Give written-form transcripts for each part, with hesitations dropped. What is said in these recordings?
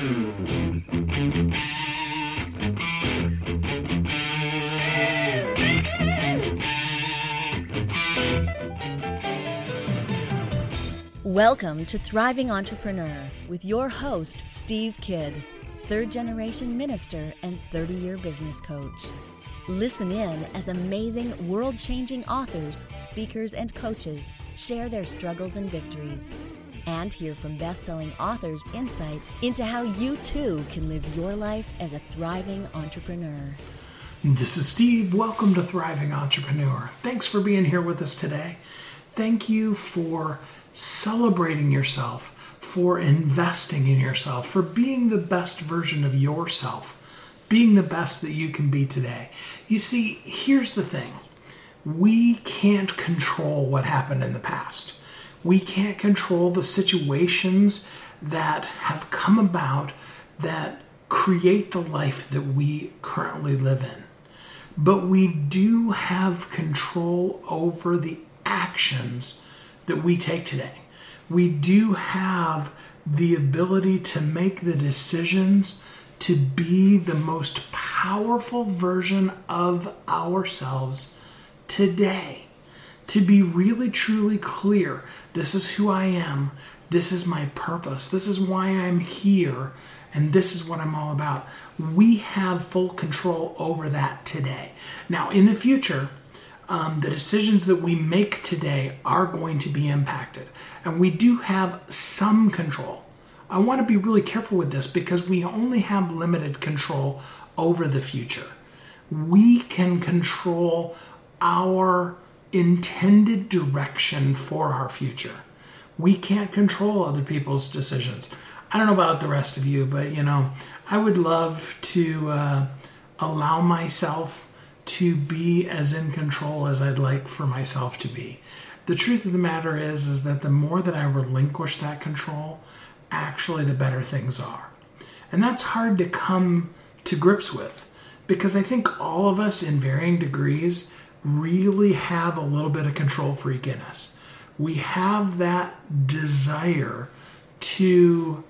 Welcome to Thriving Entrepreneur with your host, Steve Kidd, third-generation minister and 30-year business coach. Listen in as amazing, world-changing authors, speakers, and coaches share their struggles and victories. And hear from best-selling authors' insight into how you too can live your life as a thriving entrepreneur. This is Steve. Welcome to Thriving Entrepreneur. Thanks for being here with us today. Thank you for celebrating yourself, for investing in yourself, for being the best version of yourself, being the best that you can be today. You see, here's the thing. We can't control what happened in the past. We can't control the situations that have come about that create the life that we currently live in. But we do have control over the actions that we take today. We do have the ability to make the decisions to be the most powerful version of ourselves today. To be really truly clear, this is who I am, this is my purpose, this is why I'm here, and this is what I'm all about. We have full control over that today. Now, in the future, the decisions that we make today are going to be impacted. And we do have some control. I want to be really careful with this because we only have limited control over the future. We can control our intended direction for our future. We can't control other people's decisions. I don't know about the rest of you, but I would love to allow myself to be as in control as I'd like for myself to be. The truth of the matter is that the more that I relinquish that control, actually the better things are. And that's hard to come to grips with because I think all of us in varying degrees really have a little bit of control freak in us. We have that desire to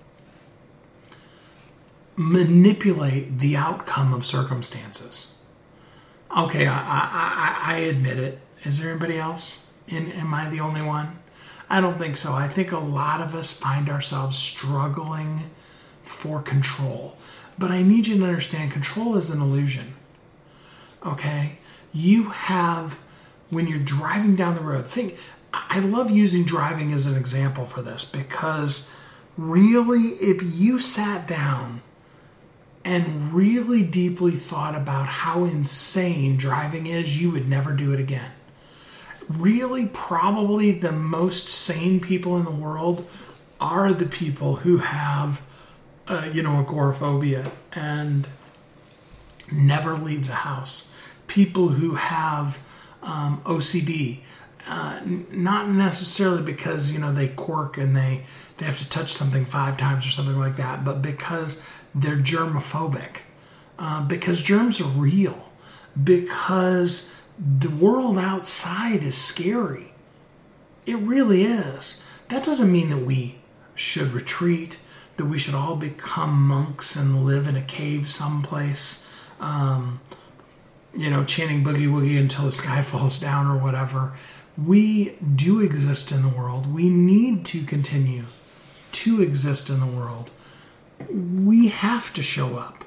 manipulate the outcome of circumstances. Okay, I admit it. Is there anybody else? Am I the only one? I don't think so. I think a lot of us find ourselves struggling for control. But I need you to understand, control is an illusion. Okay? You have, when you're driving down the road, I love using driving as an example for this because really, if you sat down and really deeply thought about how insane driving is, you would never do it again. Really, probably the most sane people in the world are the people who have, agoraphobia and never leave the house. People who have OCD, not necessarily because, they quirk and they have to touch something 5 times or something like that, but because they're germophobic, because germs are real, because the world outside is scary. It really is. That doesn't mean that we should retreat, that we should all become monks and live in a cave someplace, chanting boogie woogie until the sky falls down or whatever. We do exist in the world. We need to continue to exist in the world. We have to show up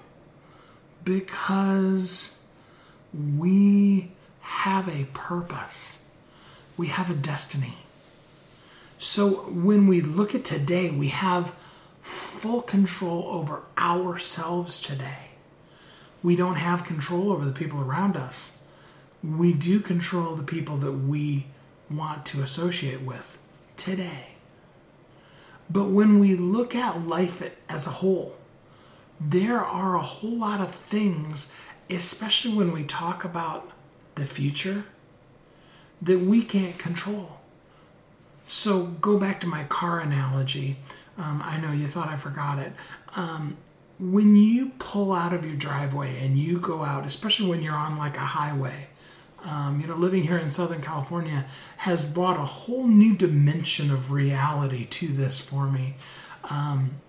because we have a purpose. We have a destiny. So when we look at today, we have full control over ourselves today. We don't have control over the people around us. We do control the people that we want to associate with today. But when we look at life as a whole, there are a whole lot of things, especially when we talk about the future, that we can't control. So go back to my car analogy. I know you thought I forgot it. When you pull out of your driveway and you go out, especially when you're on like a highway, living here in Southern California has brought a whole new dimension of reality to this for me.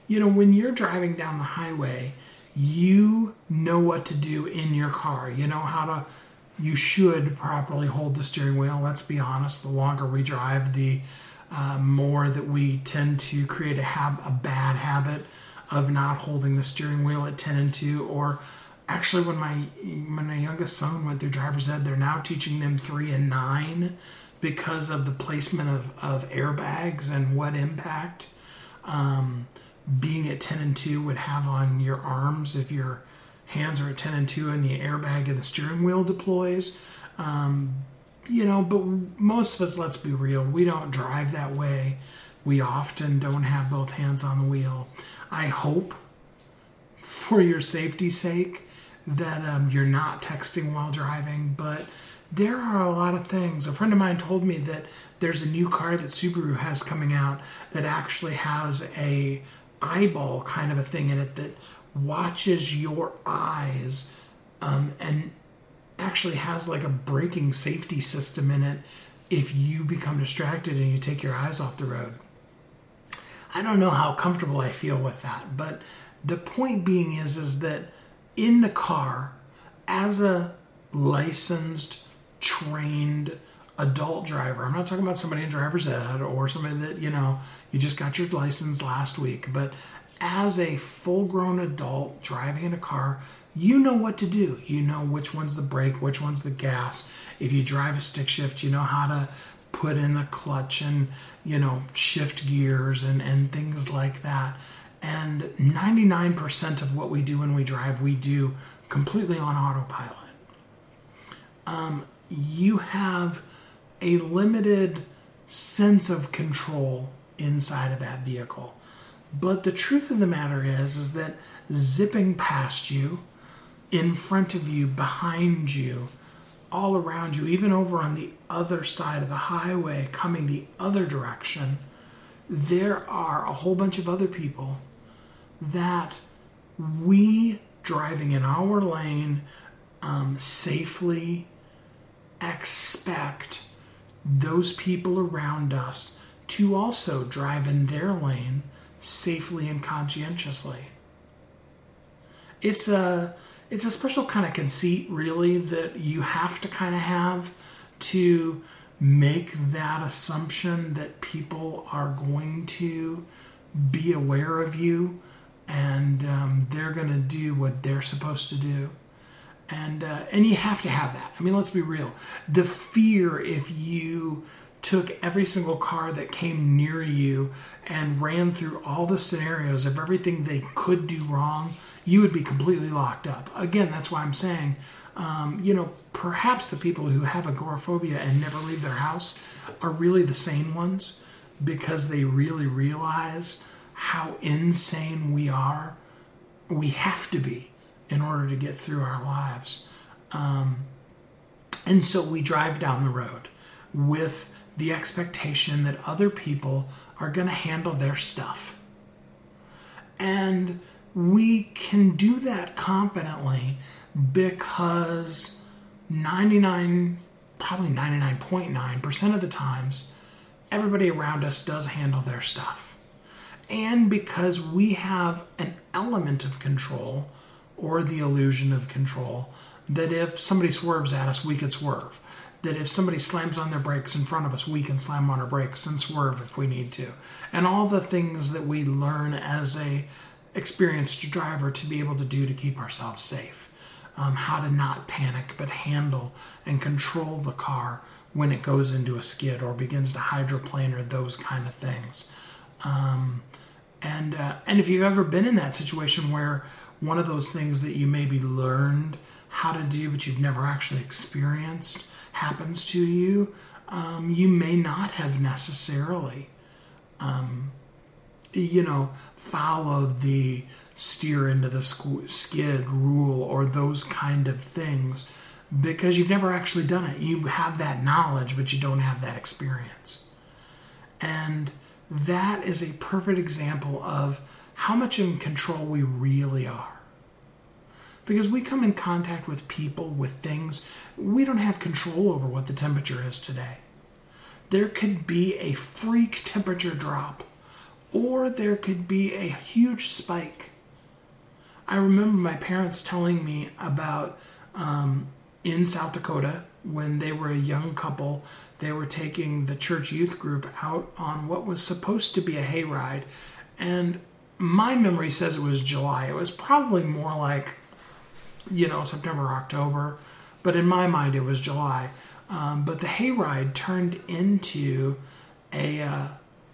When you're driving down the highway, you know what to do in your car. You know you should properly hold the steering wheel. Let's be honest, the longer we drive, the more that we tend to create a bad habit of not holding the steering wheel at 10 and 2. Or actually, when my youngest son went through driver's ed, they're now teaching them 3 and 9 because of the placement of airbags and what impact being at 10 and 2 would have on your arms if your hands are at 10 and 2 and the airbag of the steering wheel deploys. But most of us, let's be real, we don't drive that way. We often don't have both hands on the wheel. I hope, for your safety's sake, that you're not texting while driving, but there are a lot of things. A friend of mine told me that there's a new car that Subaru has coming out that actually has a eyeball kind of a thing in it that watches your eyes and actually has like a braking safety system in it if you become distracted and you take your eyes off the road. I don't know how comfortable I feel with that, but the point being is that in the car, as a licensed, trained adult driver, I'm not talking about somebody in driver's ed or somebody that, you just got your license last week, but as a full-grown adult driving in a car, you know what to do. You know which one's the brake, which one's the gas. If you drive a stick shift, you know how to put in the clutch and, shift gears and things like that. And 99% of what we do when we drive, we do completely on autopilot. You have a limited sense of control inside of that vehicle. But the truth of the matter is that zipping past you, in front of you, behind you, all around you, even over on the other side of the highway, coming the other direction, there are a whole bunch of other people that we, driving in our lane, safely expect those people around us to also drive in their lane safely and conscientiously. It's a special kind of conceit, really, that you have to kind of have to make that assumption that people are going to be aware of you and they're going to do what they're supposed to do. And you have to have that. I mean, let's be real. The fear, if you took every single car that came near you and ran through all the scenarios of everything they could do wrong, you would be completely locked up. Again, that's why I'm saying, perhaps the people who have agoraphobia and never leave their house are really the sane ones because they really realize how insane we are. We have to be in order to get through our lives. And so we drive down the road with the expectation that other people are going to handle their stuff. And we can do that competently because 99.9% of the times, everybody around us does handle their stuff. And because we have an element of control, or the illusion of control, that if somebody swerves at us, we could swerve. That if somebody slams on their brakes in front of us, we can slam on our brakes and swerve if we need to. And all the things that we learn as a experienced driver to be able to do to keep ourselves safe. How to not panic, but handle and control the car when it goes into a skid or begins to hydroplane or those kind of things. And if you've ever been in that situation where one of those things that you maybe learned how to do but you've never actually experienced happens to you, you may not have necessarily followed the steer into the skid rule or those kind of things because you've never actually done it. You have that knowledge, but you don't have that experience. And that is a perfect example of how much in control we really are. Because we come in contact with people, with things, we don't have control over what the temperature is today. There could be a freak temperature drop or there could be a huge spike. I remember my parents telling me about in South Dakota, when they were a young couple, they were taking the church youth group out on what was supposed to be a hayride. And my memory says it was July. It was probably more like, September, October. But in my mind, it was July. But the hayride turned into a,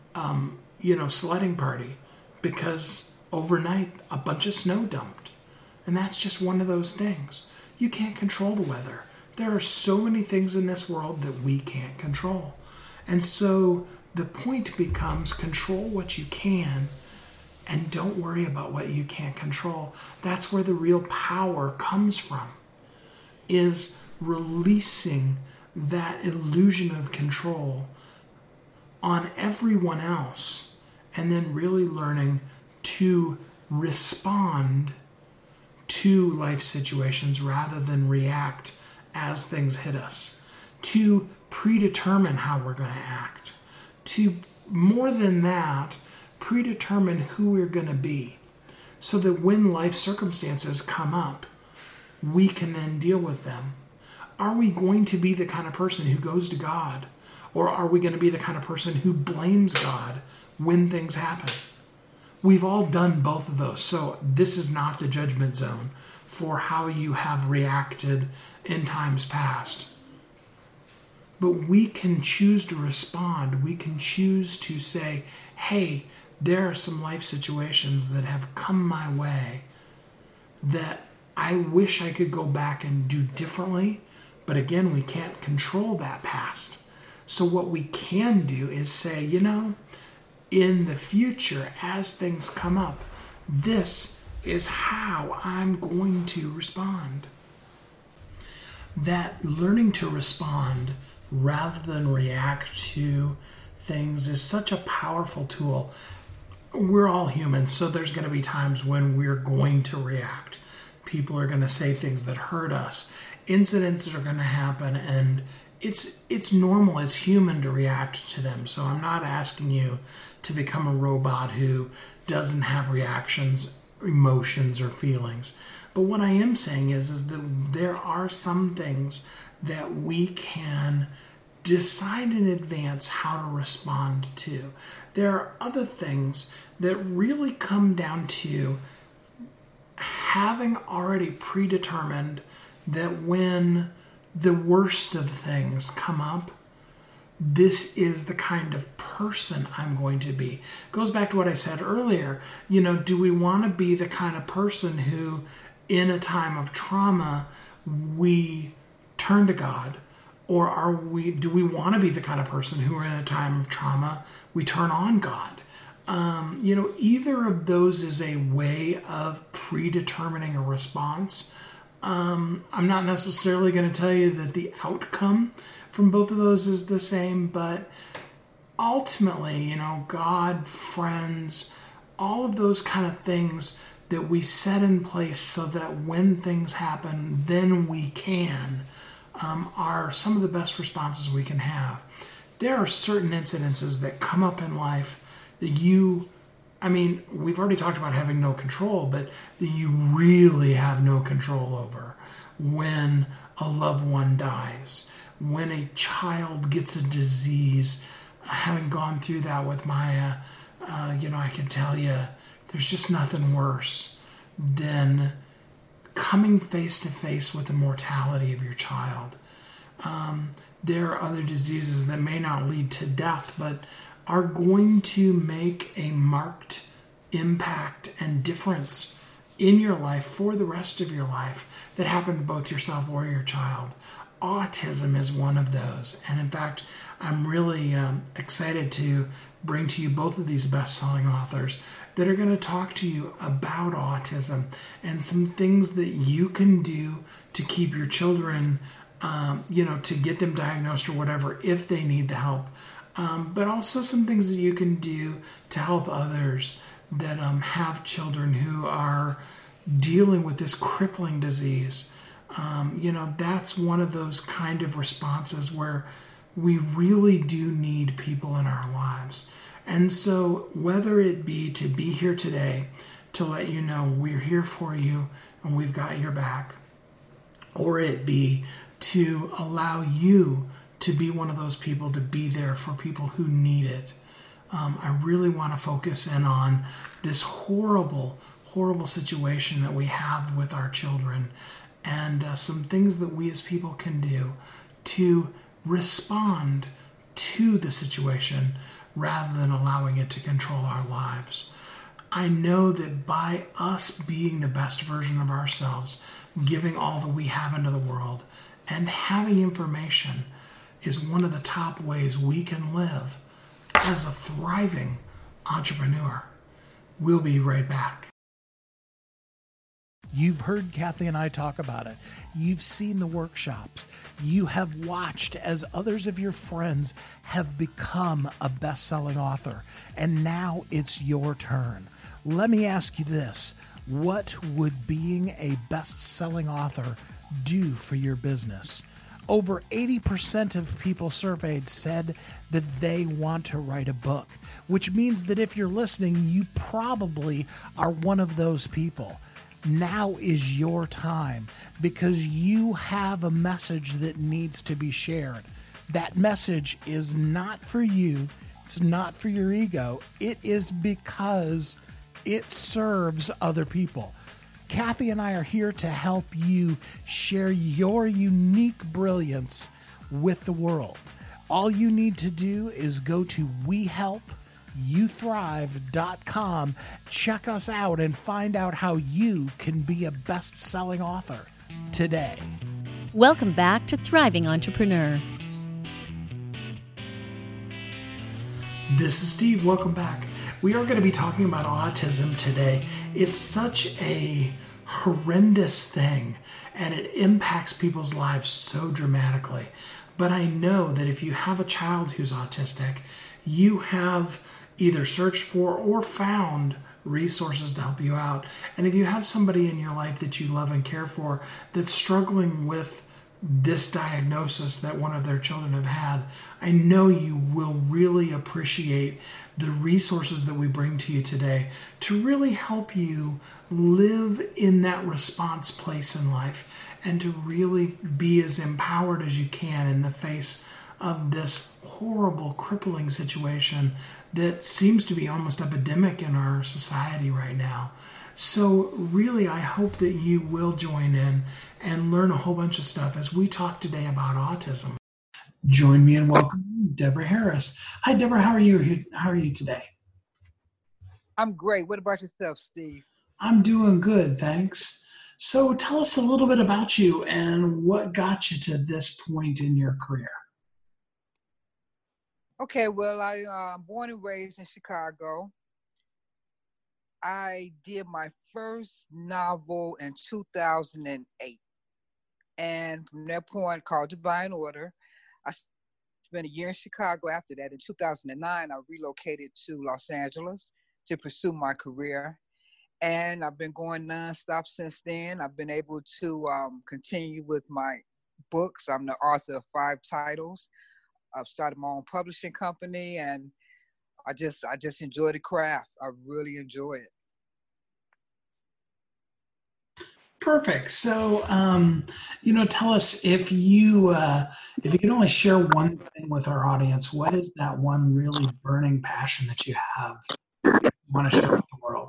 sledding party because overnight a bunch of snow dumped. And that's just one of those things. You can't control the weather. There are so many things in this world that we can't control. And so the point becomes control what you can and don't worry about what you can't control. That's where the real power comes from, is releasing that illusion of control on everyone else and then really learning to respond to life situations rather than react as things hit us, to predetermine how we're going to act, to, more than that, predetermine who we're going to be, so that when life circumstances come up, we can then deal with them. Are we going to be the kind of person who goes to God, or are we going to be the kind of person who blames God when things happen? We've all done both of those, so this is not the judgment zone for how you have reacted in times past. But we can choose to respond. We can choose to say, hey, there are some life situations that have come my way that I wish I could go back and do differently. But again, we can't control that past. So what we can do is say, in the future, as things come up, this is how I'm going to respond. That learning to respond rather than react to things is such a powerful tool. We're all human, so there's going to be times when we're going to react. People are going to say things that hurt us. Incidents are going to happen, and it's normal, it's human to react to them. So I'm not asking you to become a robot who doesn't have reactions, emotions, or feelings. But what I am saying is that there are some things that we can decide in advance how to respond to. There are other things that really come down to having already predetermined that when the worst of things come up, this is the kind of person I'm going to be. Goes back to what I said earlier. Do we want to be the kind of person who, in a time of trauma, we turn to God? Or do we want to be the kind of person who, in a time of trauma, we turn on God? Either of those is a way of predetermining a response. I'm not necessarily going to tell you that the outcome from both of those is the same, but ultimately, God, friends, all of those kind of things that we set in place so that when things happen, then we can, are some of the best responses we can have. There are certain incidences that come up in life that we've already talked about having no control, but that you really have no control over. When a loved one dies, when a child gets a disease, having gone through that with Maya, I can tell you there's just nothing worse than coming face to face with the mortality of your child. There are other diseases that may not lead to death, but are going to make a marked impact and difference in your life for the rest of your life that happen to both yourself or your child. Autism is one of those. And in fact, I'm really excited to bring to you both of these best-selling authors that are going to talk to you about autism and some things that you can do to keep your children, to get them diagnosed or whatever if they need the help. But also some things that you can do to help others that have children who are dealing with this crippling disease. That's one of those kind of responses where we really do need people in our lives. And so, whether it be to be here today to let you know we're here for you and we've got your back, or it be to allow you to be one of those people to be there for people who need it. I really want to focus in on this horrible, horrible situation that we have with our children and some things that we as people can do to respond to the situation rather than allowing it to control our lives. I know that by us being the best version of ourselves, giving all that we have into the world, and having information is one of the top ways we can live as a thriving entrepreneur. We'll be right back. You've heard Kathy and I talk about it. You've seen the workshops. You have watched as others of your friends have become a best-selling author. And now it's your turn. Let me ask you this. What would being a best-selling author do for your business? Over 80% of people surveyed said that they want to write a book, which means that if you're listening, you probably are one of those people. Now is your time because you have a message that needs to be shared. That message is not for you. It's not for your ego. It is because it serves other people. Kathy and I are here to help you share your unique brilliance with the world. All you need to do is go to WeHelpYouThrive.com, check us out, and find out how you can be a best-selling author today. Welcome back to Thriving Entrepreneur. This is Steve. Welcome back. We are going to be talking about autism today. It's such a horrendous thing, and it impacts people's lives so dramatically. But I know that if you have a child who's autistic, you have either searched for or found resources to help you out. And if you have somebody in your life that you love and care for that's struggling with this diagnosis that one of their children have had, I know you will really appreciate the resources that we bring to you today to really help you live in that response place in life and to really be as empowered as you can in the face of this horrible, crippling situation that seems to be almost epidemic in our society right now. So really, I hope that you will join in and learn a whole bunch of stuff as we talk today about autism. Join me and welcome Deborah Harris. Hi, Deborah. How are you? How are you today? I'm great. What about yourself, Steve? I'm doing good, thanks. So tell us a little bit about you and what got you to this point in your career. Okay, well, I'm born and raised in Chicago. I did my first novel in 2008. And from that point, called Divine Order, I spent a year in Chicago after that. In 2009, I relocated to Los Angeles to pursue my career. And I've been going nonstop since then. I've been able to continue with my books. I'm the author of 5 titles. I've started my own publishing company, and I just enjoy the craft. I really enjoy it. Perfect. So, tell us if you could only share one thing with our audience, what is that one really burning passion that you have, you want to share with the world?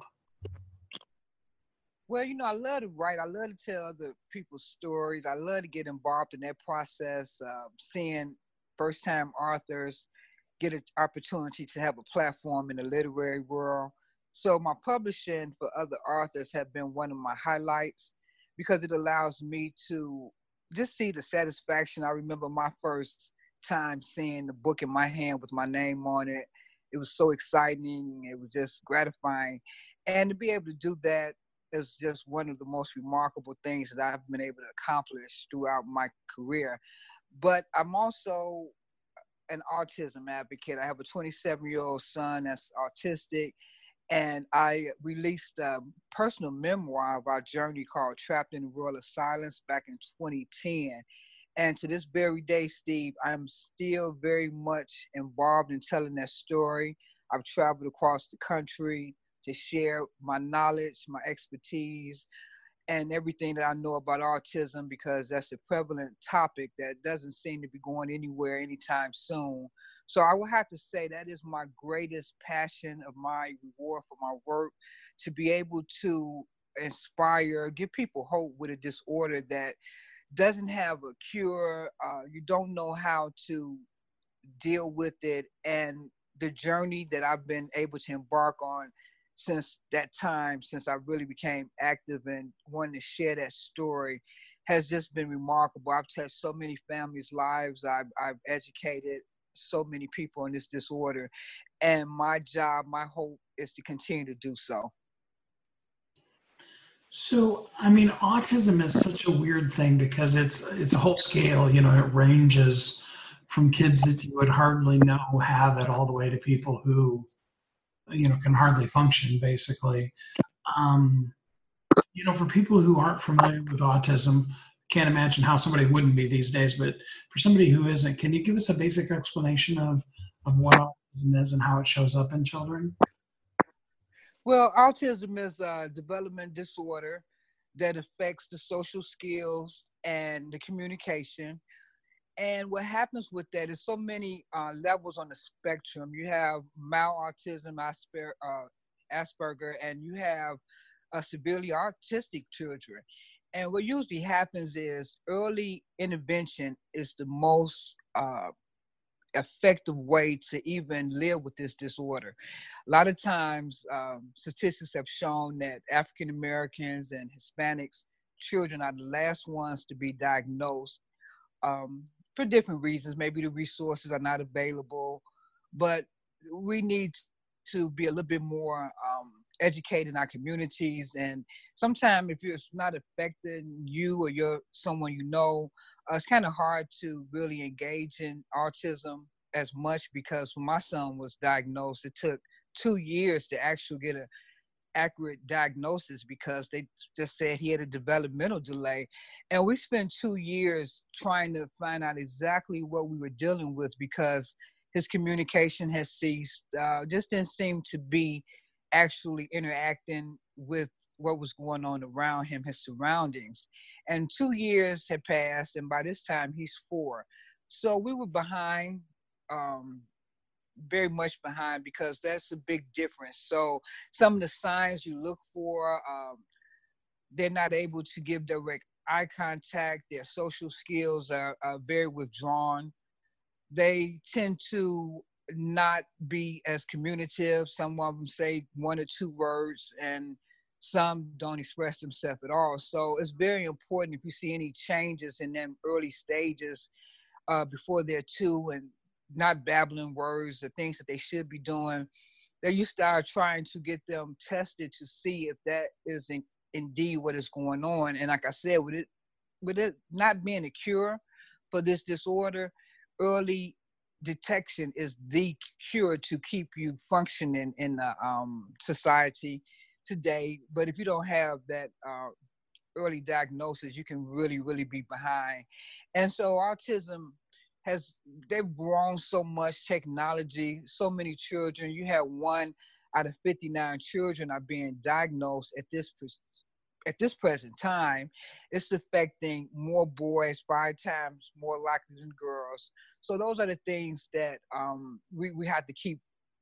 Well, I love to write. I love to tell other people's stories. I love to get involved in that process, seeing first-time authors get an opportunity to have a platform in the literary world. So my publishing for other authors have been one of my highlights because it allows me to just see the satisfaction. I remember my first time seeing the book in my hand with my name on it. It was so exciting. It was just gratifying. And to be able to do that is just one of the most remarkable things that I've been able to accomplish throughout my career. But I'm also an autism advocate. I have a 27-year-old son that's autistic, and I released a personal memoir of our journey called Trapped in the World of Silence back in 2010. And to this very day, Steve, I'm still very much involved in telling that story. I've traveled across the country to share my knowledge, my expertise, and everything that I know about autism, because that's a prevalent topic that doesn't seem to be going anywhere anytime soon. So I would have to say that is my greatest passion, of my reward for my work, to be able to inspire, give people hope with a disorder that doesn't have a cure. You don't know how to deal with it. And the journey that I've been able to embark on since that time, since I really became active and wanted to share that story, has just been remarkable. I've touched so many families' lives. I've educated so many people in this disorder. And my job, my hope is to continue to do so. So, I mean, autism is such a weird thing because it's a whole scale. It ranges from kids that you would hardly know have it all the way to people who can hardly function, basically. Um, for people who aren't familiar with autism, can't imagine how somebody wouldn't be these days. But for somebody who isn't, can you give us a basic explanation of what autism is and how it shows up in children? Well, autism is a development disorder that affects the social skills and the communication. And what happens with that is so many levels on the spectrum. You have mild autism, Asperger, and you have severely autistic children. And what usually happens is early intervention is the most effective way to even live with this disorder. A lot of times, statistics have shown that African Americans and Hispanics children are the last ones to be diagnosed, for different reasons. Maybe the resources are not available, but we need to be a little bit more educated in our communities. And sometimes if it's not affecting you or you're someone it's kind of hard to really engage in autism as much, because when my son was diagnosed, it took 2 years to actually get a accurate diagnosis, because they just said he had a developmental delay. And we spent 2 years trying to find out exactly what we were dealing with, because his communication has ceased, just didn't seem to be actually interacting with what was going on around him, his surroundings. And 2 years had passed, and by this time he's 4. So we were behind, um, very much behind, because that's a big difference. So some of the signs you look for, they're not able to give direct eye contact. Their social skills are very withdrawn. They tend to not be as communicative. Some of them say 1 or 2 words, and some don't express themselves at all. So it's very important, if you see any changes in them early stages, before they're 2 and not babbling words, the things that they should be doing, that you start trying to get them tested to see if that is indeed what is going on. And like I said, with it not being a cure for this disorder, early detection is the cure to keep you functioning in the society today. But if you don't have that early diagnosis, you can really, really be behind. And so autism they've grown so much, technology, so many children. You have 1 out of 59 children are being diagnosed at this present time. It's affecting more boys, 5 times more likely than girls. So those are the things that we have to keep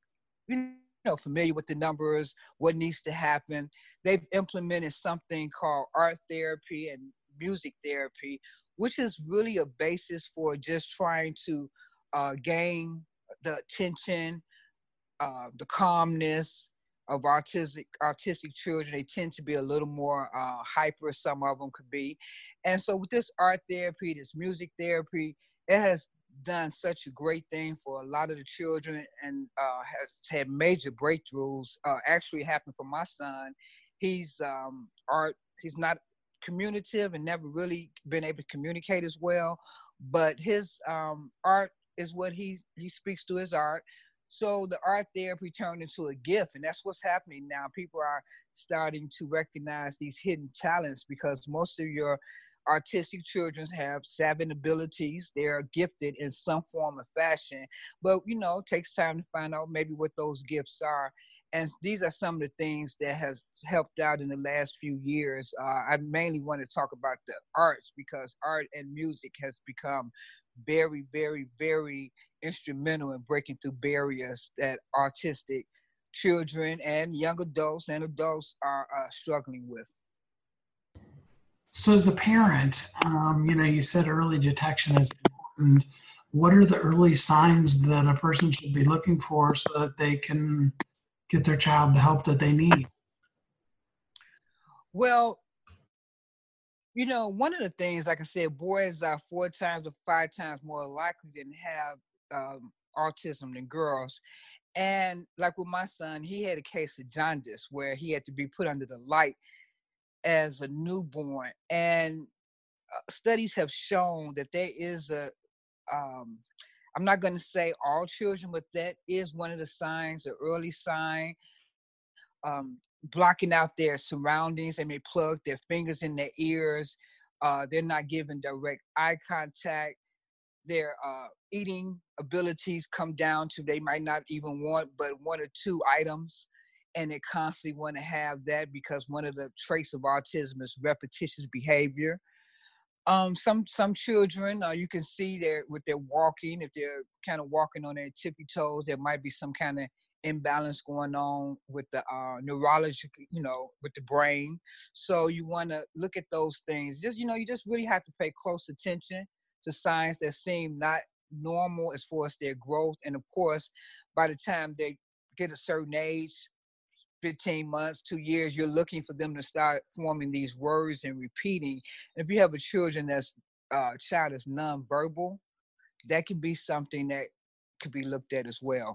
familiar with, the numbers, what needs to happen. They've implemented something called art therapy and music therapy, which is really a basis for just trying to gain the attention, the calmness of autistic children. They tend to be a little more hyper, some of them could be. And so with this art therapy, this music therapy, it has done such a great thing for a lot of the children, and has had major breakthroughs. Actually happened for my son. He's he's not communicative and never really been able to communicate as well, but his art is what he speaks to his art. So the art therapy turned into a gift, and that's what's happening now. People are starting to recognize these hidden talents, because most of your autistic children have savant abilities. They're gifted in some form or fashion, but it takes time to find out maybe what those gifts are. And these are some of the things that has helped out in the last few years. I mainly want to talk about the arts, because art and music has become very, very, very instrumental in breaking through barriers that autistic children and young adults and adults are struggling with. So, as a parent, you said early detection is important. What are the early signs that a person should be looking for so that they can get their child the help that they need? Well, one of the things, like I said, boys are 4 times or 5 times more likely to have autism than girls. And like with my son, he had a case of jaundice where he had to be put under the light as a newborn. And studies have shown that there is I'm not going to say all children, but that is one of the signs, the early sign. Blocking out their surroundings. They may plug their fingers in their ears. They're not giving direct eye contact. Their eating abilities come down to, they might not even want but 1 or 2 items, and they constantly want to have that, because one of the traits of autism is repetitious behavior. Some children, you can see with their walking, if they're kind of walking on their tippy toes, there might be some kind of imbalance going on with the neurology, with the brain. So you want to look at those things. You just really have to pay close attention to signs that seem not normal as far as their growth. And of course, by the time they get a certain age, 15 months, 2 years, you're looking for them to start forming these words and repeating. And if you have a child is nonverbal, that could be something that could be looked at as well.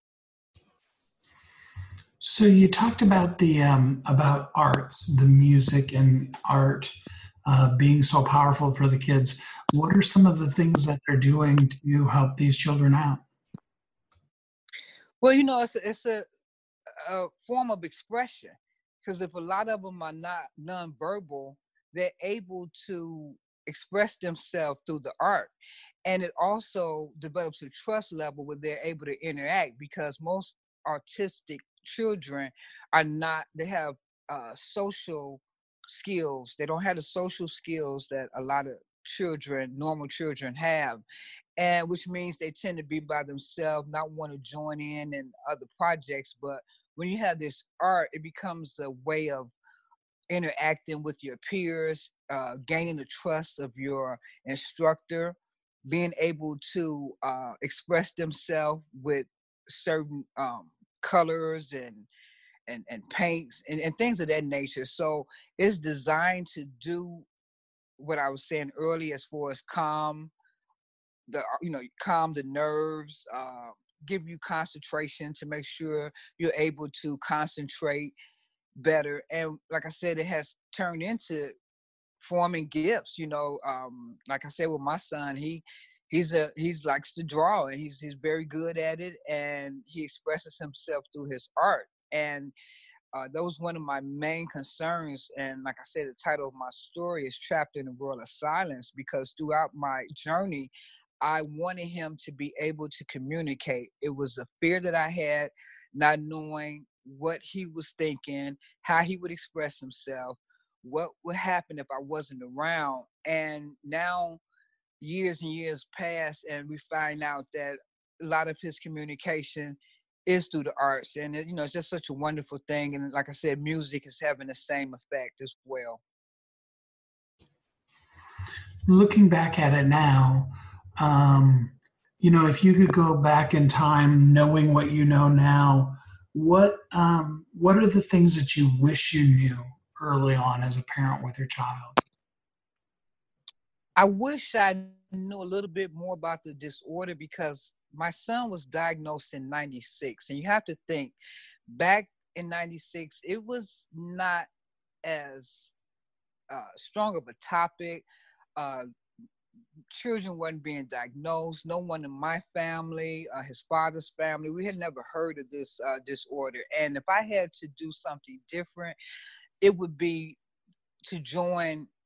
So you talked about the about arts, the music and art being so powerful for the kids. What are some of the things that they're doing to help these children out? Well, it's a form of expression, because if a lot of them are not nonverbal, they're able to express themselves through the art. And it also develops a trust level where they're able to interact, because most autistic children they have social skills. They don't have the social skills that a lot of normal children have, and which means they tend to be by themselves, not want to join in other projects. But when you have this art, it becomes a way of interacting with your peers, gaining the trust of your instructor, being able to express themselves with certain colors and paints and things of that nature. So it's designed to do what I was saying earlier, as far as calm the nerves, give you concentration to make sure you're able to concentrate better. And like I said, it has turned into forming gifts. Like I said, with my son, he's likes to draw, and he's very good at it, and he expresses himself through his art. And that was one of my main concerns. And like I said, the title of my story is Trapped in a World of Silence, because throughout my journey, I wanted him to be able to communicate. It was a fear that I had, not knowing what he was thinking, how he would express himself, what would happen if I wasn't around. And now years and years pass, and we find out that a lot of his communication is through the arts. And it's just such a wonderful thing. And like I said, music is having the same effect as well. Looking back at it now, if you could go back in time, knowing what you know now, what are the things that you wish you knew early on as a parent with your child? I wish I knew a little bit more about the disorder, because my son was diagnosed in 96. And you have to think, back in 96, it was not as strong of a topic. Children weren't being diagnosed. No one in my family, his father's family, we had never heard of this disorder. And if I had to do something different, it would be to join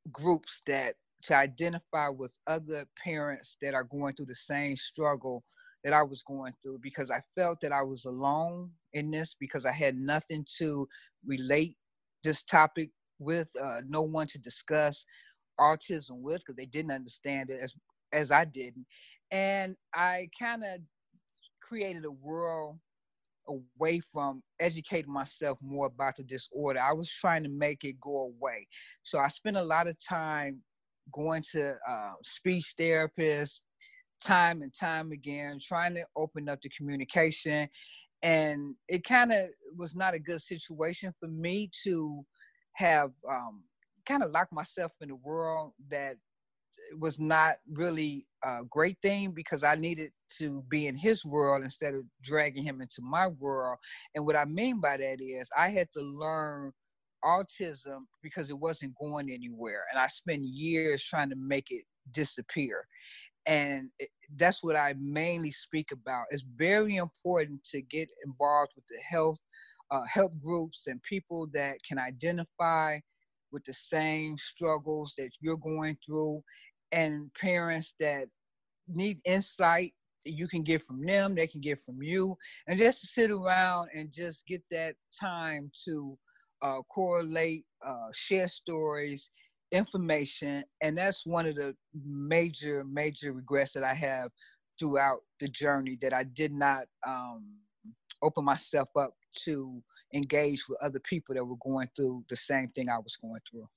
groups that to identify with other parents that are going through the same struggle that I was going through, because I felt that I was alone in this, because I had nothing to relate this topic with, no one to discuss autism with, because they didn't understand it as I didn't. And I kind of created a world away from educating myself more about the disorder. I was trying to make it go away. So I spent a lot of time going to speech therapists, time and time again, trying to open up the communication. And it kind of was not a good situation for me to have kind of locked myself in a world that was not really a great thing, because I needed to be in his world instead of dragging him into my world. And what I mean by that is I had to learn autism because it wasn't going anywhere. And I spent years trying to make it disappear. And that's what I mainly speak about. It's very important to get involved with the help groups and people that can identify with the same struggles that you're going through, and parents that need insight that you can get from them, they can get from you, and just to sit around and just get that time to correlate, share stories, information. And that's one of the major regrets that I have throughout the journey, that I did not open myself up to engage with other people that were going through the same thing I was going through.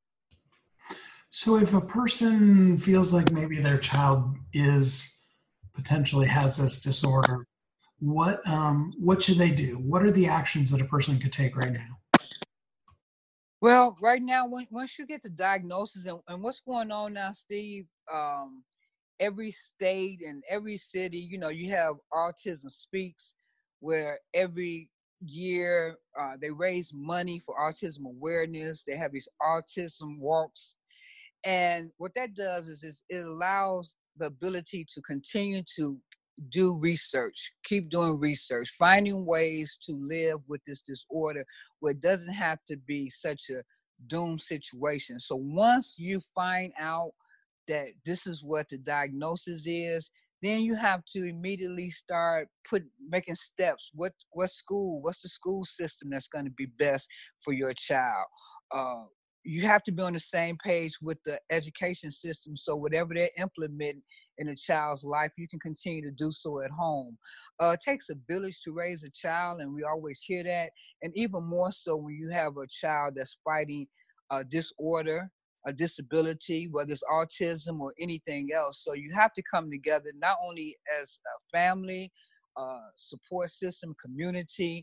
So if a person feels like maybe their child potentially has this disorder, what should they do? What are the actions that a person could take right now? Well, right now, once you get the diagnosis, and what's going on now, Steve, every state and every city, you have Autism Speaks, where every year they raise money for autism awareness. They have these autism walks. And what that does is it allows the ability to continue to do research, keep doing research, finding ways to live with this disorder where it doesn't have to be such a doom situation. So once you find out that this is what the diagnosis is, then you have to immediately start making steps. What's the school system that's going to be best for your child? You have to be on the same page with the education system, so whatever they're implementing in a child's life, you can continue to do so at home. It takes a village to raise a child, and we always hear that. And even more so when you have a child that's fighting a disorder, a disability, whether it's autism or anything else. So you have to come together, not only as a family, support system, community,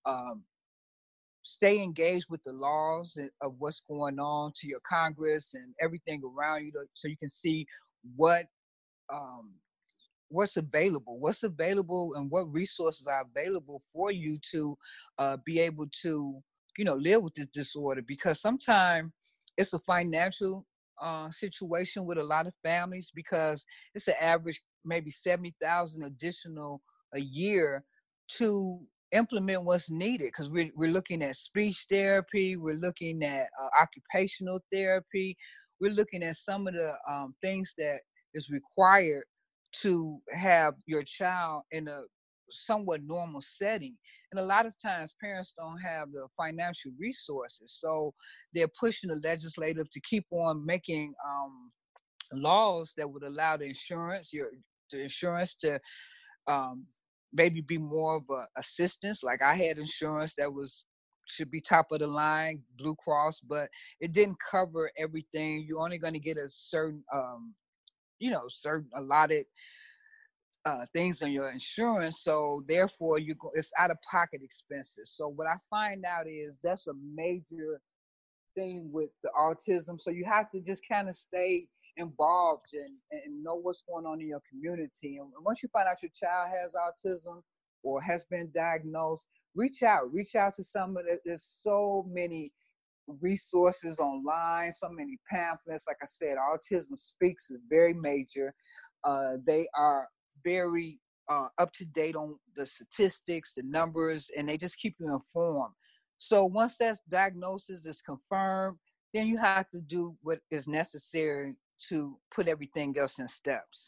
stay engaged with the laws of what's going on, to your Congress and everything around you, so you can see what um, what's available and what resources are available for you to be able to live with this disorder. Because sometimes it's a financial situation with a lot of families, because it's an average maybe 70,000 additional a year to implement what's needed, because we're looking at speech therapy, we're looking at occupational therapy, we're looking at some of the things that is required to have your child in a somewhat normal setting. And a lot of times parents don't have the financial resources, so they're pushing the legislative to keep on making laws that would allow the insurance to um, maybe be more of a assistance. Like I had insurance that should be top of the line, Blue Cross, but it didn't cover everything. You're only going to get a certain certain allotted things on your insurance. So therefore it's out of pocket expenses. So what I find out is that's a major thing with the autism. So you have to just kind of stay involved and know what's going on in your community. And once you find out your child has autism or has been diagnosed, reach out to somebody. There's so many resources online, so many pamphlets. Like I said, Autism Speaks is very major. They are very up to date on the statistics, the numbers, and they just keep you informed. So once that diagnosis is confirmed, then you have to do what is necessary to put everything else in steps.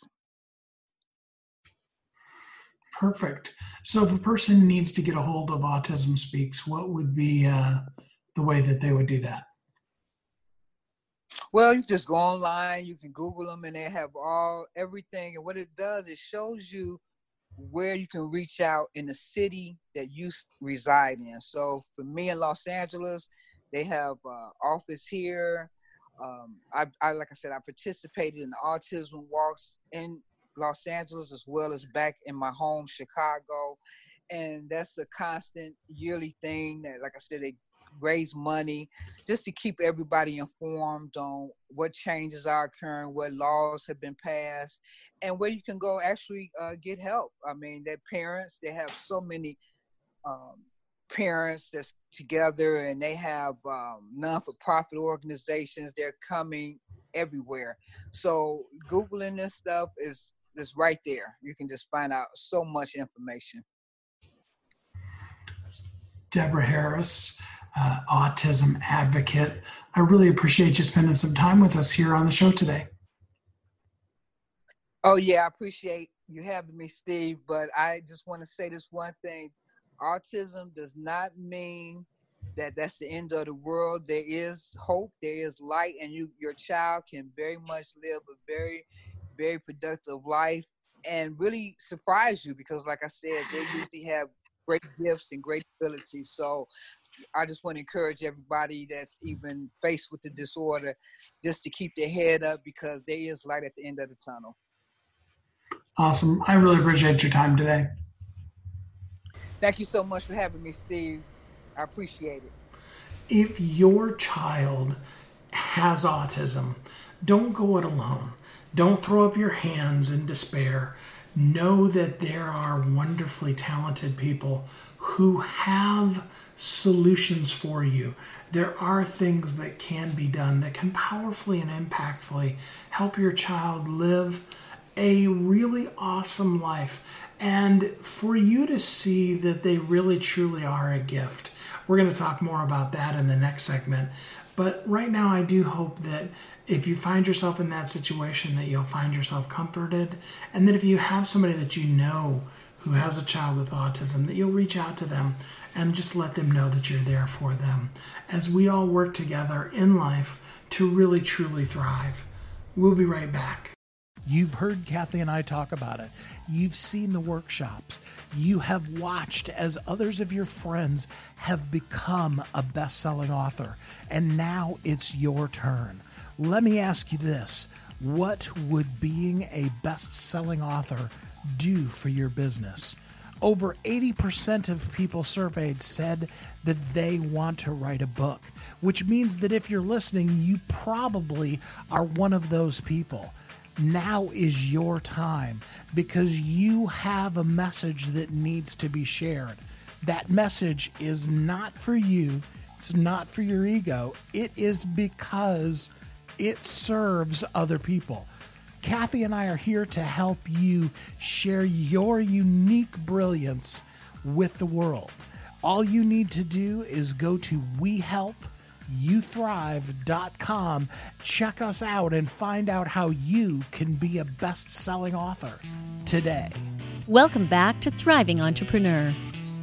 Perfect. So if a person needs to get a hold of Autism Speaks, what would be the way that they would do that? Well, you just go online, you can Google them, and they have everything. And what it does, it shows you where you can reach out in the city that you reside in. So for me in Los Angeles, they have office here. Like I said, I participated in the autism walks in Los Angeles as well as back in my home, Chicago. And that's a constant yearly thing that, like I said, they raise money just to keep everybody informed on what changes are occurring, what laws have been passed, and where you can go actually get help. I mean, their parents, they have so many parents that's together, and they have non-for-profit organizations. They're coming everywhere. So Googling this stuff is right there. You can just find out so much information. Deborah Harris, autism advocate. I really appreciate you spending some time with us here on the show today. Oh, yeah, I appreciate you having me, Steve, but I just want to say this one thing. Autism does not mean that that's the end of the world. There is hope, there is light, and your child can very much live a very, very productive life and really surprise you because, like I said, they usually have great gifts and great abilities. So I just want to encourage everybody that's even faced with the disorder just to keep their head up because there is light at the end of the tunnel. Awesome. I really appreciate your time today. Thank you so much for having me, Steve. I appreciate it. If your child has autism, don't go it alone. Don't throw up your hands in despair. Know that there are wonderfully talented people who have solutions for you. There are things that can be done that can powerfully and impactfully help your child live a really awesome life, and for you to see that they really truly are a gift. We're going to talk more about that in the next segment, but right now I do hope that if you find yourself in that situation, that you'll find yourself comforted, and that if you have somebody that you know who has a child with autism, that you'll reach out to them and just let them know that you're there for them as we all work together in life to really truly thrive. We'll be right back. You've heard Kathy and I talk about it. You've seen the workshops. You have watched as others of your friends have become a best-selling author. And now it's your turn. Let me ask you this. What would being a best-selling author do for your business? Over 80% of people surveyed said that they want to write a book, which means that if you're listening, you probably are one of those people. Now is your time because you have a message that needs to be shared. That message is not for you. It's not for your ego. It is because it serves other people. Kathy and I are here to help you share your unique brilliance with the world. All you need to do is go to WeHelpYouThrive.com, check us out, and find out how you can be a best-selling author today. Welcome back to Thriving Entrepreneur.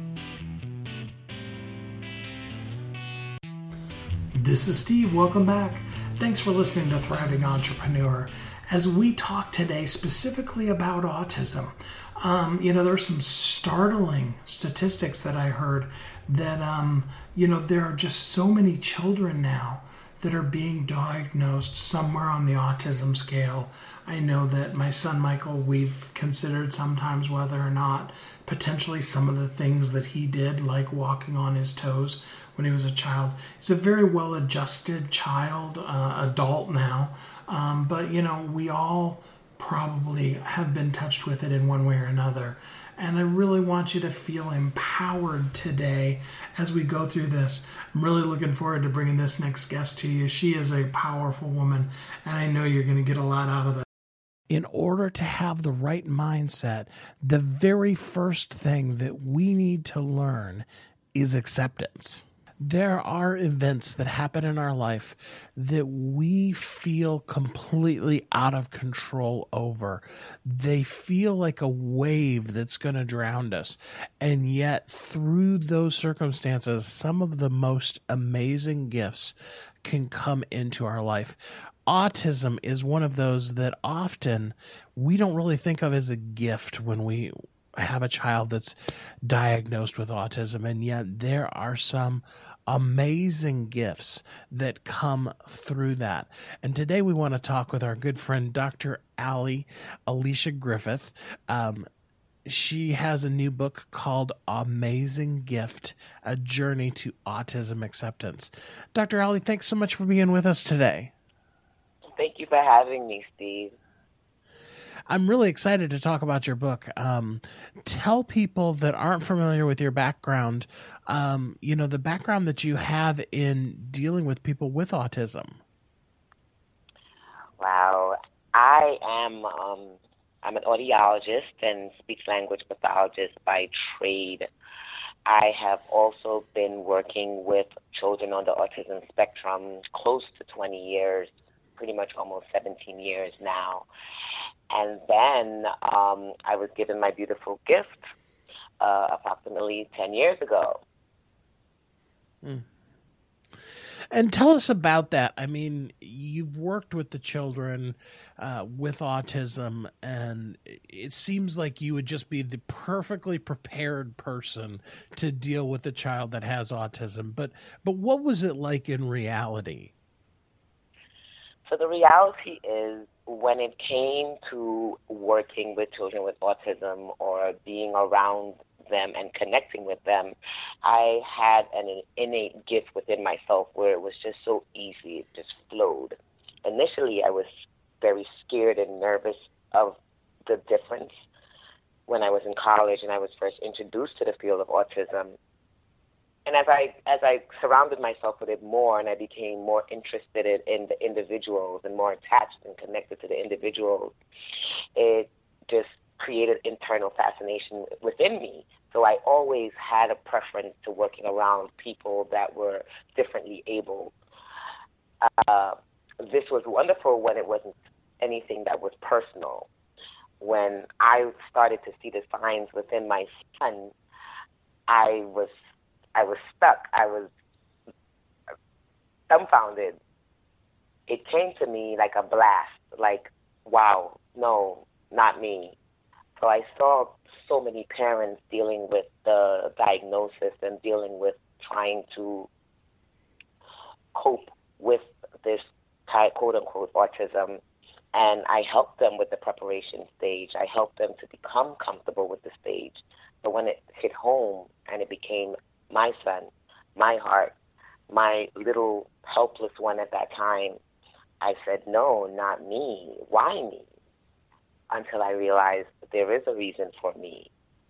This is Steve. Welcome back. Thanks for listening to Thriving Entrepreneur. As we talk today specifically about autism, there are some startling statistics that I heard that, there are just so many children now that are being diagnosed somewhere on the autism scale. I know that my son Michael, we've considered sometimes whether or not potentially some of the things that he did, like walking on his toes when he was a child. He's a very well-adjusted child, adult now, but we all probably have been touched with it in one way or another. And I really want you to feel empowered today as we go through this. I'm really looking forward to bringing this next guest to you. She is a powerful woman, and I know you're going to get a lot out of it. In order to have the right mindset, the very first thing that we need to learn is acceptance. There are events that happen in our life that we feel completely out of control over. They feel like a wave that's going to drown us. And yet, through those circumstances, some of the most amazing gifts can come into our life. Autism is one of those that often we don't really think of as a gift when we have a child that's diagnosed with autism, and yet there are some amazing gifts that come through that. And today we want to talk with our good friend, Dr. Alicia Griffith. She has a new book called Amazing Gift, A Journey to Autism Acceptance. Dr. Ali, thanks so much for being with us today. Thank you for having me, Steve. I'm really excited to talk about your book. Tell people that aren't familiar with your background, the background that you have in dealing with people with autism. Wow. I'm an audiologist and speech-language pathologist by trade. I have also been working with children on the autism spectrum close to 20 years, pretty much almost 17 years now. And then I was given my beautiful gift approximately 10 years ago. And tell us about that. I mean, you've worked with the children with autism, and it seems like you would just be the perfectly prepared person to deal with a child that has autism. But what was it like in reality? So the reality is, when it came to working with children with autism or being around them and connecting with them, I had an innate gift within myself where it was just so easy, it just flowed. Initially, I was very scared and nervous of the difference when I was in college and I was first introduced to the field of autism. And as I surrounded myself with it more and I became more interested in the individuals and more attached and connected to the individuals, it just created internal fascination within me. So I always had a preference to working around people that were differently able. This was wonderful when it wasn't anything that was personal. When I started to see the signs within my son, I was stuck. I was dumbfounded. It came to me like a blast, like, wow, no, not me. So I saw so many parents dealing with the diagnosis and dealing with trying to cope with this quote-unquote autism. And I helped them with the preparation stage. I helped them to become comfortable with the stage. But when it hit home and it became my son, my heart, my little helpless one at that time, I said, no, not me. Why me? Until I realized there is a reason for me.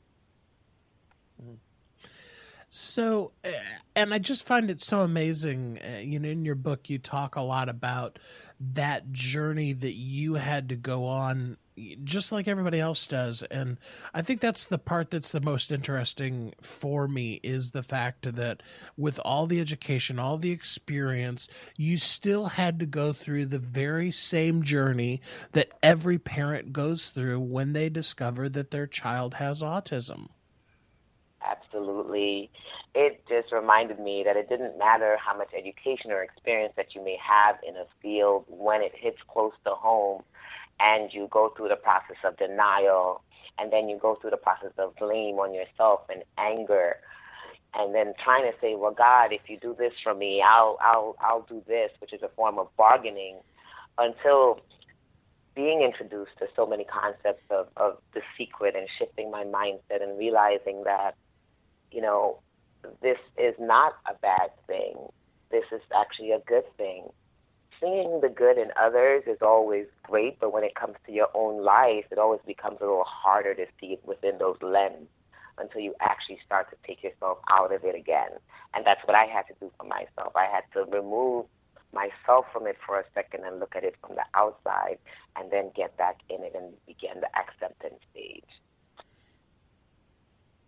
So, and I just find it so amazing, in your book, you talk a lot about that journey that you had to go on, just like everybody else does. And I think that's the part that's the most interesting for me, is the fact that with all the education, all the experience, you still had to go through the very same journey that every parent goes through when they discover that their child has autism. Absolutely. It just reminded me that it didn't matter how much education or experience that you may have in a field. When it hits close to home and you go through the process of denial, and then you go through the process of blame on yourself and anger, and then trying to say, well, God, if you do this for me, I'll do this, which is a form of bargaining, until being introduced to so many concepts of The Secret and shifting my mindset and realizing that, this is not a bad thing. This is actually a good thing. Seeing the good in others is always great, but when it comes to your own life, it always becomes a little harder to see it within those lenses until you actually start to take yourself out of it again. And that's what I had to do for myself. I had to remove myself from it for a second and look at it from the outside, and then get back in it and begin the acceptance stage.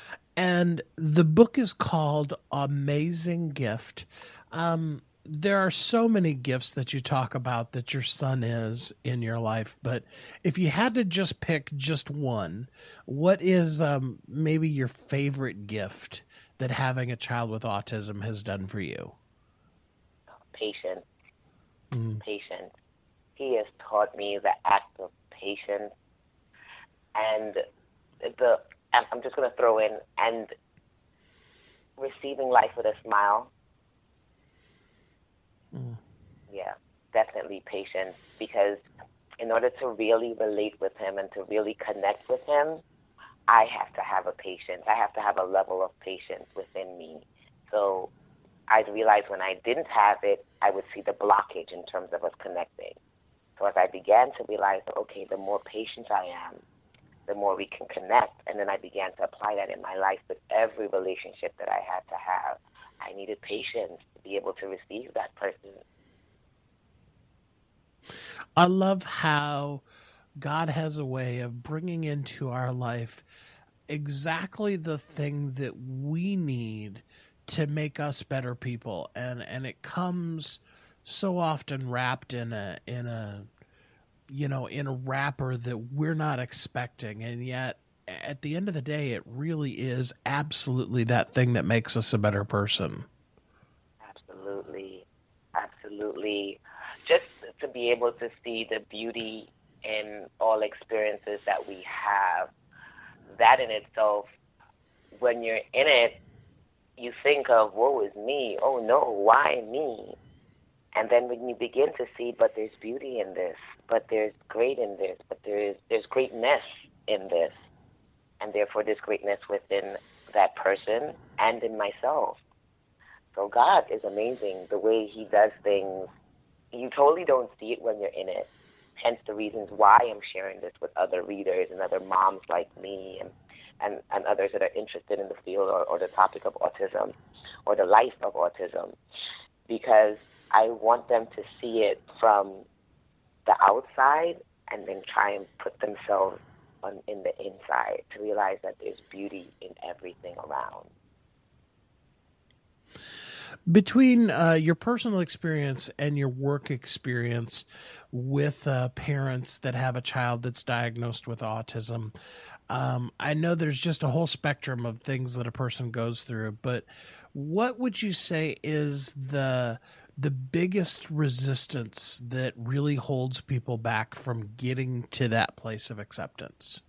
And the book is called Amazing Gift. There are so many gifts that you talk about that your son is in your life, but if you had to just pick just one, what is maybe your favorite gift that having a child with autism has done for you? Patience. Patience. He has taught me the act of patience, and I'm just going to throw in, and receiving life with a smile. Yeah, definitely patience, because in order to really relate with him and to really connect with him, I have to have a patience. I have to have a level of patience within me. So I realized when I didn't have it, I would see the blockage in terms of us connecting. So as I began to realize, okay, the more patient I am, the more we can connect. And then I began to apply that in my life with every relationship that I had to have. I needed patience to be able to receive that person. I love how God has a way of bringing into our life exactly the thing that we need to make us better people. And it comes so often wrapped in a wrapper that we're not expecting. And yet at the end of the day, it really is absolutely that thing that makes us a better person. Absolutely. Absolutely. Just to be able to see the beauty in all experiences that we have, that in itself, when you're in it, you think of, woe is me, oh no, why me? And then when you begin to see, but there's beauty in this, but there's great in this, but there's greatness in this, and therefore there's greatness within that person and in myself. So God is amazing, the way he does things. You totally don't see it when you're in it. Hence the reasons why I'm sharing this with other readers and other moms like me and others that are interested in the field or the topic of autism or the life of autism, because I want them to see it from the outside and then try and put themselves in the inside to realize that there's beauty in everything around. Between your personal experience and your work experience with parents that have a child that's diagnosed with autism, I know there's just a whole spectrum of things that a person goes through, but what would you say is the biggest resistance that really holds people back from getting to that place of acceptance?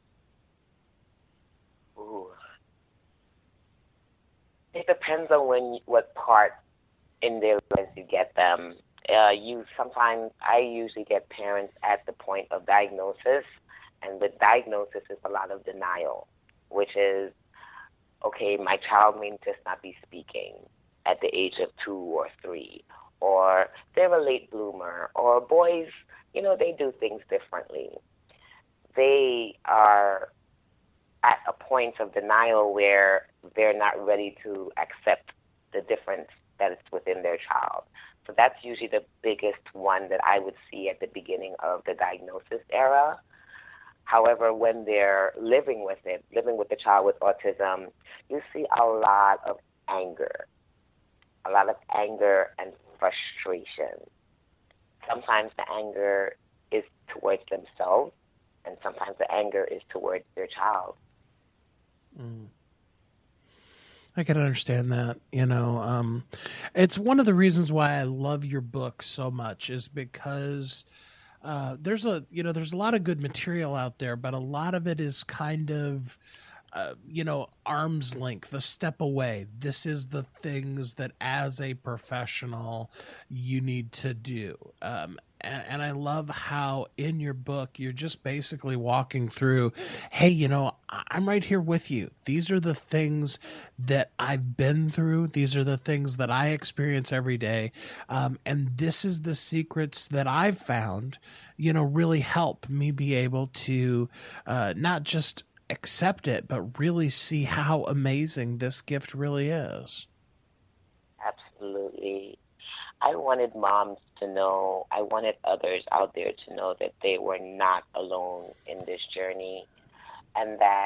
It depends on what part in their lives you get them. I usually get parents at the point of diagnosis, and with diagnosis is a lot of denial, which is, okay, my child may just not be speaking at the age of 2 or 3, or they're a late bloomer, or boys, they do things differently. They are at a point of denial where they're not ready to accept the difference that is within their child. So that's usually the biggest one that I would see at the beginning of the diagnosis era. However, when they're living with the child with autism, you see a lot of anger and frustration. Sometimes the anger is towards themselves, and sometimes the anger is towards their child. I can understand that. It's one of the reasons why I love your book so much, is because there's a lot of good material out there, but a lot of it is kind of arm's length, a step away. This is the things that as a professional you need to do. And I love how in your book you're just basically walking through, hey, I'm right here with you. These are the things that I've been through. These are the things that I experience every day. And this is the secrets that I've found, really help me be able to not just accept it, but really see how amazing this gift really is. Absolutely. I wanted moms to know, I wanted others out there to know that they were not alone in this journey, and that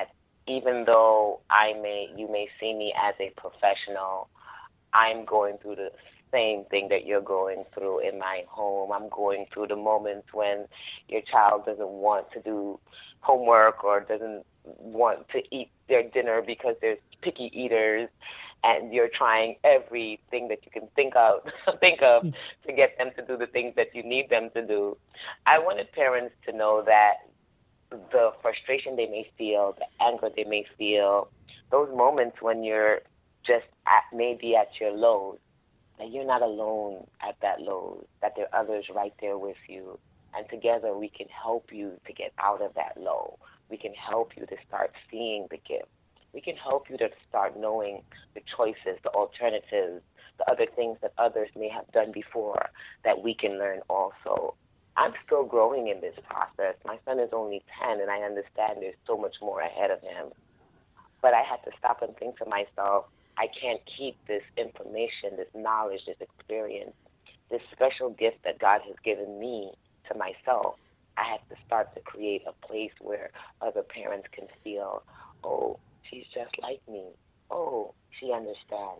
even though you may see me as a professional, I'm going through the same thing that you're going through in my home. I'm going through the moments when your child doesn't want to do homework or doesn't want to eat their dinner because they're picky eaters, and you're trying everything that you can think of to get them to do the things that you need them to do. I wanted parents to know that the frustration they may feel, the anger they may feel, those moments when you're just maybe at your lows, that you're not alone at that low, that there are others right there with you. And together we can help you to get out of that low. We can help you to start seeing the gift. We can help you to start knowing the choices, the alternatives, the other things that others may have done before that we can learn also. I'm still growing in this process. My son is only 10, and I understand there's so much more ahead of him. But I had to stop and think to myself, I can't keep this information, this knowledge, this experience, this special gift that God has given me to myself. I have to start to create a place where other parents can feel, oh, she's just like me. Oh, she understands.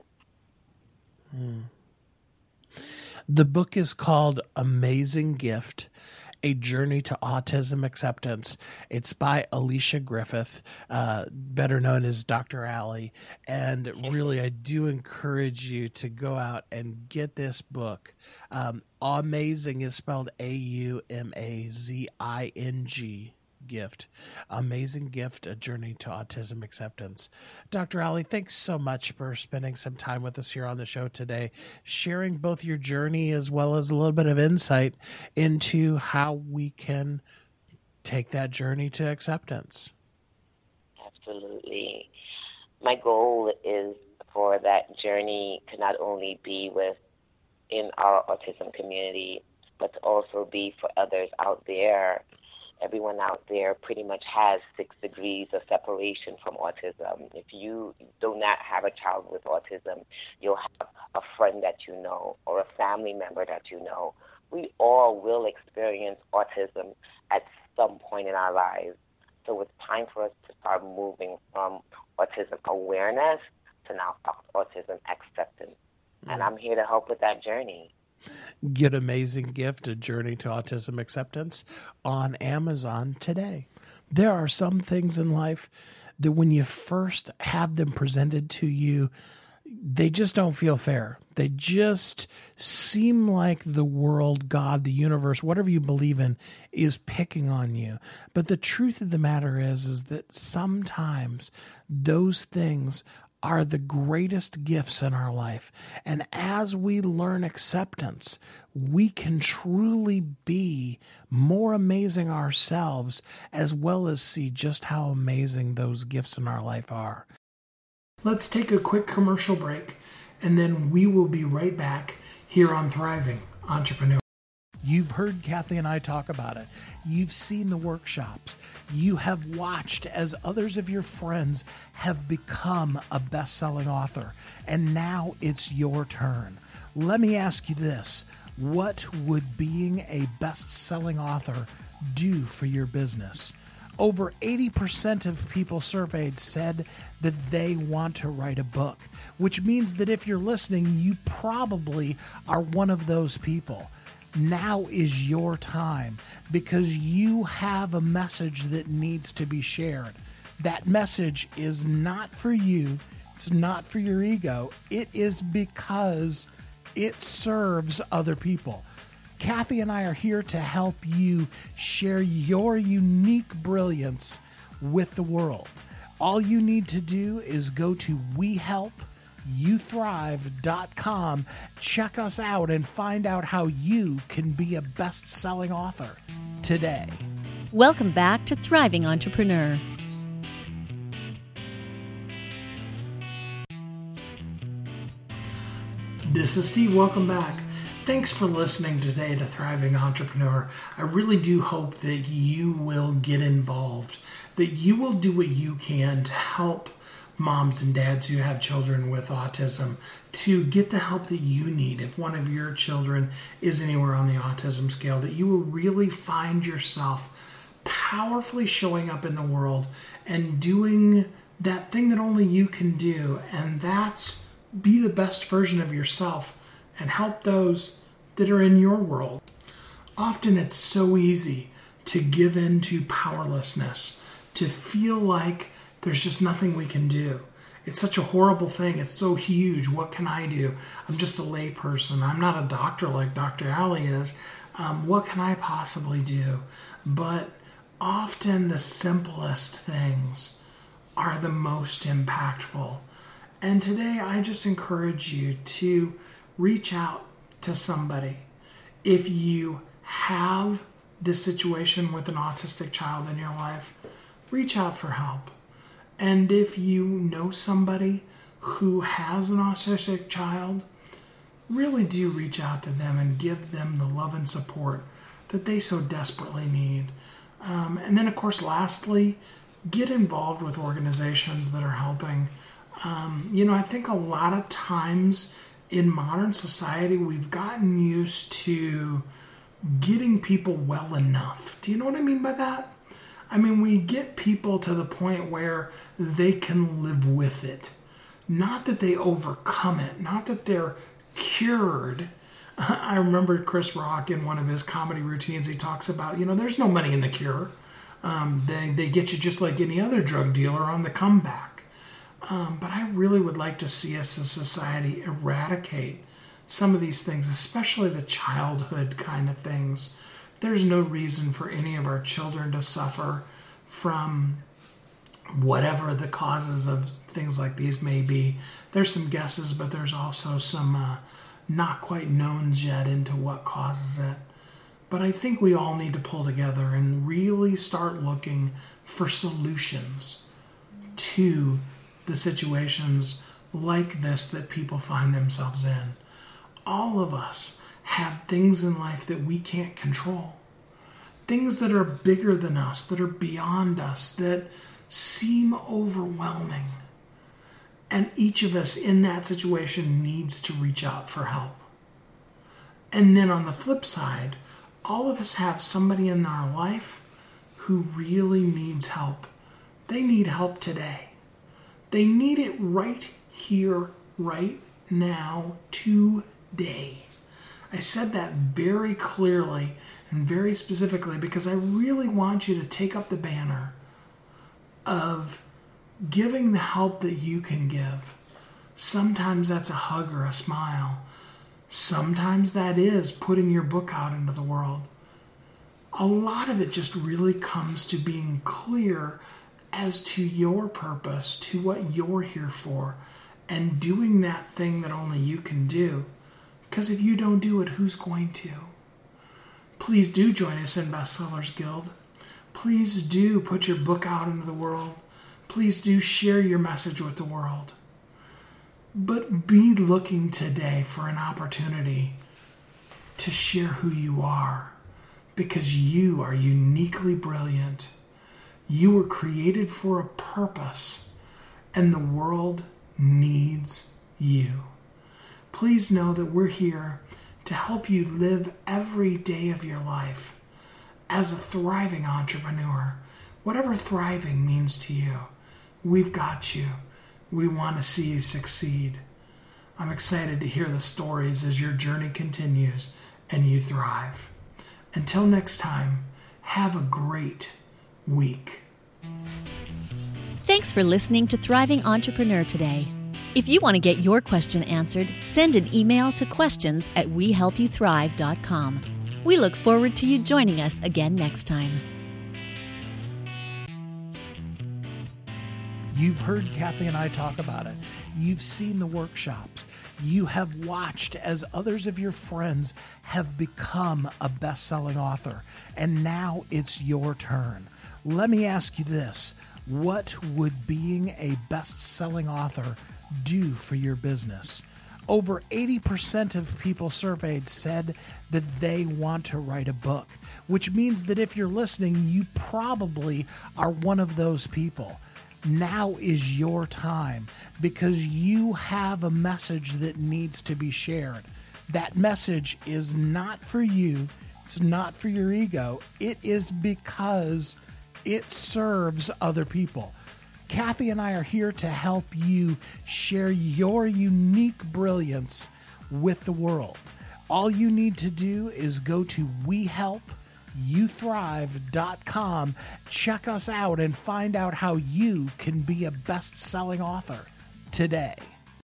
The book is called Amazing Gift, A Journey to Autism Acceptance. It's by Alicia Griffith, better known as Dr. Allie. And really, I do encourage you to go out and get this book. Amazing is spelled AUMAZING. Gift. Amazing Gift, A Journey to Autism Acceptance. Dr. Allie, thanks so much for spending some time with us here on the show today, sharing both your journey as well as a little bit of insight into how we can take that journey to acceptance. Absolutely. My goal is for that journey to not only be in our autism community, but to also be for others out there. Everyone out there pretty much has 6 degrees of separation from autism. If you do not have a child with autism, you'll have a friend that you know or a family member that you know. We all will experience autism at some point in our lives. So it's time for us to start moving from autism awareness to now autism acceptance. And I'm here to help with that journey. Get Amazing Gift, A Journey to Autism Acceptance on Amazon today. There are some things in life that when you first have them presented to you, they just don't feel fair. They just seem like the world, God, the universe, whatever you believe in, is picking on you. But the truth of the matter is that sometimes those things are the greatest gifts in our life. And as we learn acceptance, we can truly be more amazing ourselves, as well as see just how amazing those gifts in our life are. Let's take a quick commercial break, and then we will be right back here on Thriving Entrepreneur. You've heard Kathy and I talk about it. You've seen the workshops. You have watched as others of your friends have become a best-selling author. And now it's your turn. Let me ask you this. What would being a best-selling author do for your business? Over 80% of people surveyed said that they want to write a book, which means that if you're listening, you probably are one of those people. Now is your time, because you have a message that needs to be shared. That message is not for you. It's not for your ego. It is because it serves other people. Kathy and I are here to help you share your unique brilliance with the world. All you need to do is go to WeHelpYouThrive.com, check us out, and find out how you can be a best-selling author today. Welcome back to Thriving Entrepreneur. This is Steve. Welcome back. Thanks for listening today to Thriving Entrepreneur. I really do hope that you will get involved, that you will do what you can to help moms and dads who have children with autism to get the help that you need. If one of your children is anywhere on the autism scale, that you will really find yourself powerfully showing up in the world and doing that thing that only you can do, and that's be the best version of yourself and help those that are in your world. Often it's so easy to give in to powerlessness, to feel like there's just nothing we can do. It's such a horrible thing. It's so huge. What can I do? I'm just a lay person. I'm not a doctor like Dr. Ali is. What can I possibly do? But often the simplest things are the most impactful. And today I just encourage you to reach out to somebody. If you have this situation with an autistic child in your life, reach out for help. And if you know somebody who has an autistic child, really do reach out to them and give them the love and support that they so desperately need. And then, of course, lastly, get involved with organizations that are helping. I think a lot of times in modern society, we've gotten used to getting people well enough. Do you know what I mean by that? I mean, we get people to the point where they can live with it. Not that they overcome it, not that they're cured. I remember Chris Rock in one of his comedy routines, he talks about, there's no money in the cure. They get you just like any other drug dealer on the comeback. But I really would like to see us as a society eradicate some of these things, especially the childhood kind of things. There's no reason for any of our children to suffer from whatever the causes of things like these may be. There's some guesses, but there's also some not quite knowns yet into what causes it. But I think we all need to pull together and really start looking for solutions to the situations like this that people find themselves in. All of us have things in life that we can't control. Things that are bigger than us, that are beyond us, that seem overwhelming. And each of us in that situation needs to reach out for help. And then on the flip side, all of us have somebody in our life who really needs help. They need help today. They need it right here, right now, today. I said that very clearly and very specifically because I really want you to take up the banner of giving the help that you can give. Sometimes that's a hug or a smile. Sometimes that is putting your book out into the world. A lot of it just really comes to being clear as to your purpose, to what you're here for, and doing that thing that only you can do. Because if you don't do it, who's going to? Please do join us in Bestsellers Guild. Please do put your book out into the world. Please do share your message with the world. But be looking today for an opportunity to share who you are, because you are uniquely brilliant. You were created for a purpose, and the world needs you. Please know that we're here to help you live every day of your life as a thriving entrepreneur. Whatever thriving means to you, we've got you. We want to see you succeed. I'm excited to hear the stories as your journey continues and you thrive. Until next time, have a great week. Thanks for listening to Thriving Entrepreneur today. If you want to get your question answered, send an email to questions@wehelpyouthrive.com. We look forward to you joining us again next time. You've heard Kathy and I talk about it. You've seen the workshops. You have watched as others of your friends have become a best-selling author. And now it's your turn. Let me ask you this. What would being a best-selling author do for your business? Over 80% of people surveyed said that they want to write a book, which means that if you're listening, you probably are one of those people. Now is your time, because you have a message that needs to be shared. That message is not for you It's not for your ego. It is because it serves other people. Kathy and I are here to help you share your unique brilliance with the world. All you need to do is go to WeHelpYouThrive.com, check us out, and find out how you can be a best-selling author today.